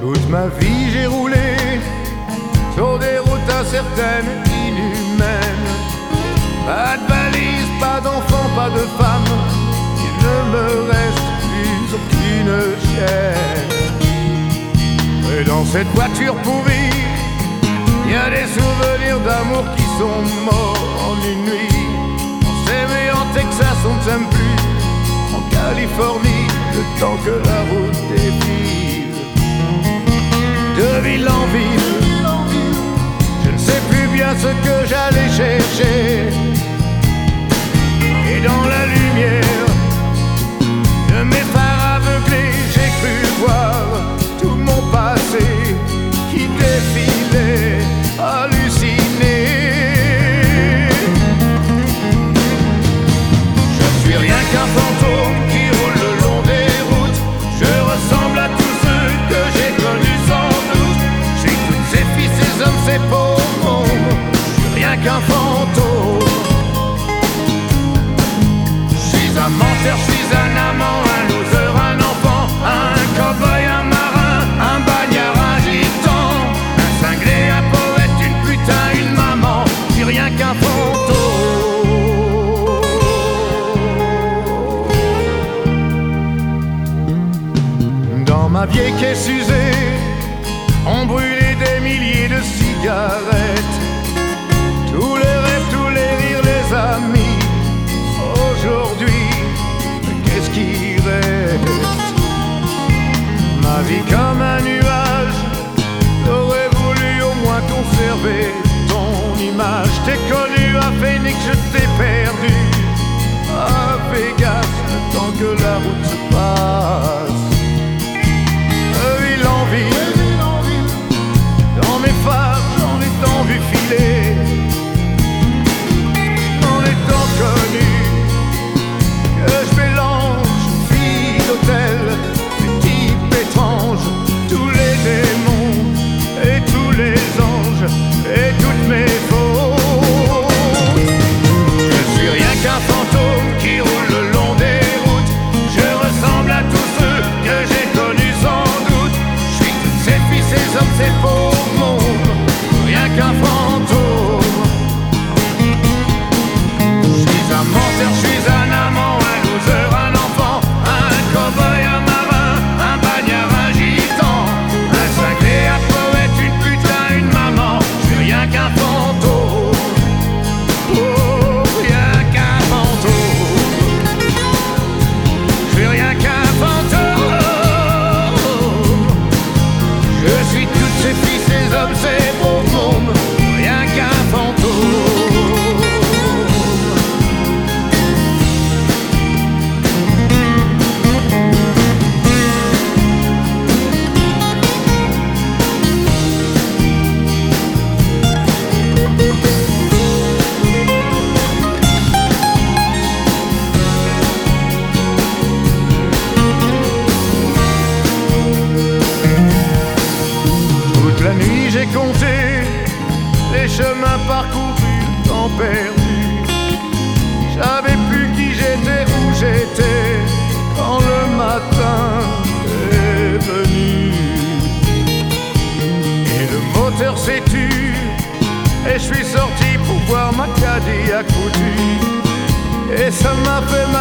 Toute ma vie j'ai roulé sur des routes incertaines, inhumaines. Pas de valise, pas d'enfants, pas de femmes. Il ne me reste plus aucune chaîne. Et dans cette voiture pourrie, il y a des souvenirs d'amour qui sont morts en une nuit. On s'aimait en Texas, on ne s'aime plus en Californie, le temps que la route défile. De ville en ville, je ne sais plus bien ce que j'allais chercher. Et dans la lumière de mes phares aveuglés, j'ai cru voir tout mon passé qui défilait, halluciné. Je suis rien qu'un fantôme qui roule le long des routes. Je ressemble à tous ceux que j'ai connus sans doute. J'ai toutes ces filles, ces hommes, ces pauvres mômes. Je suis rien qu'un fantôme. Je suis un menteur, je suis un amant, un loser, un enfant, un cow-boy, un marin, un bagnard, un gitan, un cinglé, un poète, une putain, une maman. Je suis rien qu'un fantôme. Dans ma vieille caisse usée, on brûlait des milliers de cigarettes. Tous les rêves, tous les rires, les amis. Aujourd'hui, qu'est-ce qui reste? Ma vie comme un nuage, j'aurais voulu au moins conserver ton image. T'ai connu à Phoenix, je t'ai perdu à Vegas, le temps que la route se passe. De ville en ville, dans mes phares, j'en ai tant vu filer. En étant connu, que je mélange fille d'hôtel, des types étranges, tous les démons et tous les anges et toutes mes fautes. Je suis rien qu'un fantôme qui roule le long des routes. Je ressemble à tous ceux que j'ai connus sans doute. Je suis toutes ces filles, ces hommes, ces pauvres mômes. Rien qu'un fantôme. Je suis un menteur, je suis un amant, un loser, un enfant, un cow-boy, un marin, un bagnard, un gitan, un cinglé, un poète, une putain, une maman. Je suis rien qu'un fantôme. Oh, rien qu'un fantôme. Je suis rien qu'un fantôme. Je suis toutes ces filles, ces hommes, ces pauvres mômes. Rien qu'un fantôme. Toute la nuit j'ai compté les chemins parcourus, temps perdu. J'avais plus qui j'étais, où j'étais, quand le matin est venu. Et le moteur s'est tu, et je suis sorti pour voir ma Cadillac foutue. Et ça m'a fait